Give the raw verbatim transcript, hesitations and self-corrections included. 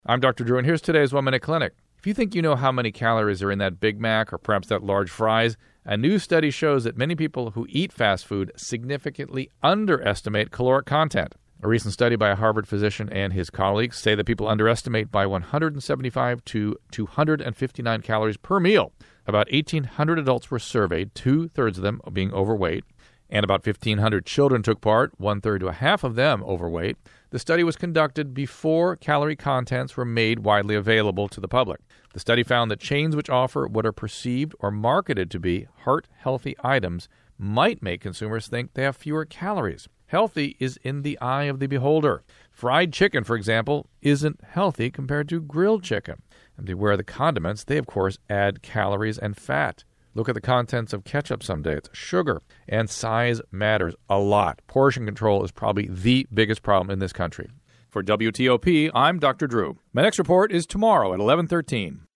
I'm Doctor Drew, and here's today's One Minute Clinic. If you think you know how many calories are in that Big Mac or perhaps that large fries, a new study shows that many people who eat fast food significantly underestimate caloric content. A recent study by a Harvard physician and his colleagues say that people underestimate by one hundred seventy-five to two hundred fifty-nine calories per meal. About eighteen hundred adults were surveyed, two-thirds of them being overweight, and about fifteen hundred children took part, one-third to a half of them overweight. The study was conducted before calorie contents were made widely available to the public. The study found that chains which offer what are perceived or marketed to be heart-healthy items might make consumers think they have fewer calories. Healthy is in the eye of the beholder. Fried chicken, for example, isn't healthy compared to grilled chicken. And beware the condiments. They, of course, add calories and fat. Look at the contents of ketchup someday. It's sugar. And size matters a lot. Portion control is probably the biggest problem in this country. For W T O P, I'm Doctor Drew. My next report is tomorrow at eleven thirteen.